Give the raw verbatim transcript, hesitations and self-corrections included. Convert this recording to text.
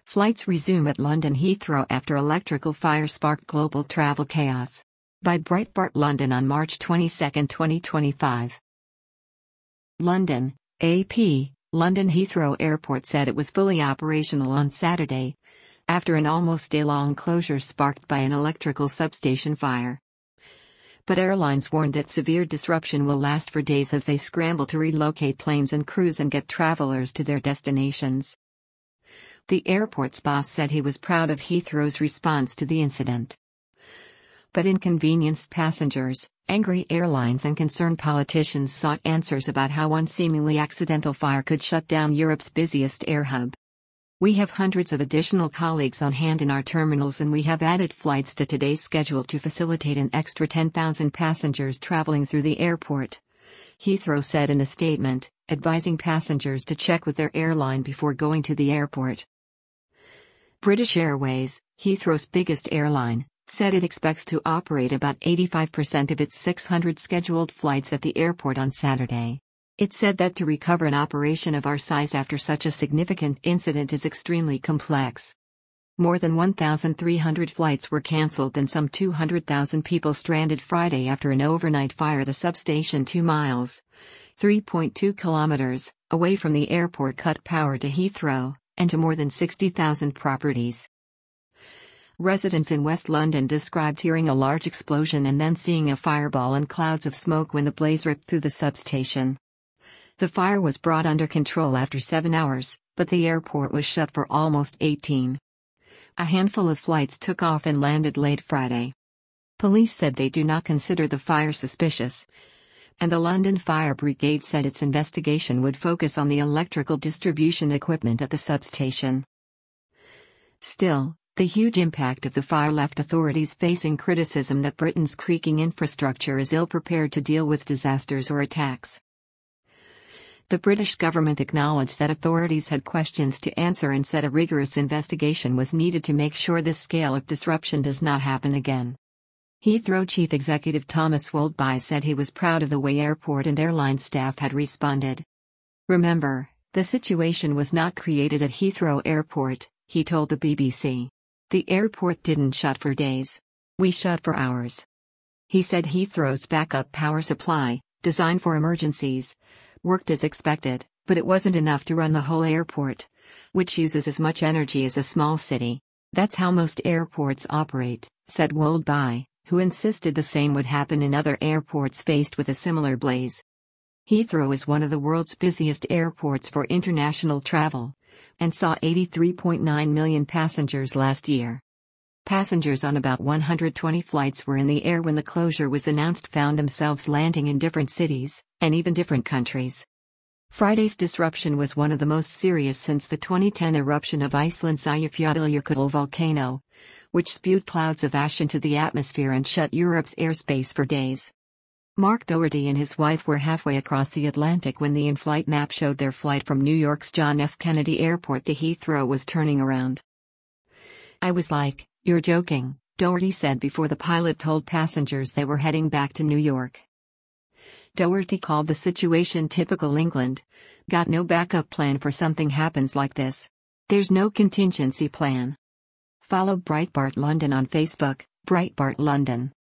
Flights resume at London Heathrow after electrical fire sparked global travel chaos. By Breitbart London on March twenty-second, twenty twenty-five. London, A P, London Heathrow Airport said it was fully operational on Saturday, after an almost day-long closure sparked by an electrical substation fire. But airlines warned that severe disruption will last for days as they scramble to relocate planes and crews and get travelers to their destinations. The airport's boss said he was proud of Heathrow's response to the incident. But inconvenienced passengers, angry airlines and concerned politicians sought answers about how one seemingly accidental fire could shut down Europe's busiest air hub. We have hundreds of additional colleagues on hand in our terminals, and we have added flights to today's schedule to facilitate an extra ten thousand passengers traveling through the airport, Heathrow said in a statement, advising passengers to check with their airline before going to the airport. British Airways, Heathrow's biggest airline, said it expects to operate about eighty-five percent of its six hundred scheduled flights at the airport on Saturday. It said that to recover an operation of our size after such a significant incident is extremely complex. More than one thousand three hundred flights were cancelled and some two hundred thousand people stranded Friday after an overnight fire at a substation two miles, three point two kilometers, away from the airport cut power to Heathrow and to more than sixty thousand properties. Residents in West London described hearing a large explosion and then seeing a fireball and clouds of smoke when the blaze ripped through the substation. The fire was brought under control after seven hours, but the airport was shut for almost eighteen. A handful of flights took off and landed late Friday. Police said they do not consider the fire suspicious, and the London Fire Brigade said its investigation would focus on the electrical distribution equipment at the substation. Still, the huge impact of the fire left authorities facing criticism that Britain's creaking infrastructure is ill-prepared to deal with disasters or attacks. The British government acknowledged that authorities had questions to answer and said a rigorous investigation was needed to make sure this scale of disruption does not happen again. Heathrow Chief Executive Thomas Waldby said he was proud of the way airport and airline staff had responded. "Remember, the situation was not created at Heathrow Airport," he told the B B C. "The airport didn't shut for days. We shut for hours." He said Heathrow's backup power supply, designed for emergencies, worked as expected, but it wasn't enough to run the whole airport, which uses as much energy as a small city. "That's how most airports operate," said Waldby, who insisted the same would happen in other airports faced with a similar blaze. Heathrow is one of the world's busiest airports for international travel, and saw eighty-three point nine million passengers last year. Passengers on about one hundred twenty flights were in the air when the closure was announced found themselves landing in different cities, and even different countries. Friday's disruption was one of the most serious since the twenty ten eruption of Iceland's Eyjafjallajökull volcano, which spewed clouds of ash into the atmosphere and shut Europe's airspace for days. Mark Doherty and his wife were halfway across the Atlantic when the in-flight map showed their flight from New York's John F. Kennedy Airport to Heathrow was turning around. "I was like, you're joking," Doherty said before the pilot told passengers they were heading back to New York. Doherty called the situation typical England. "Got no backup plan for something happens like this. There's no contingency plan." Follow Breitbart London on Facebook, Breitbart London.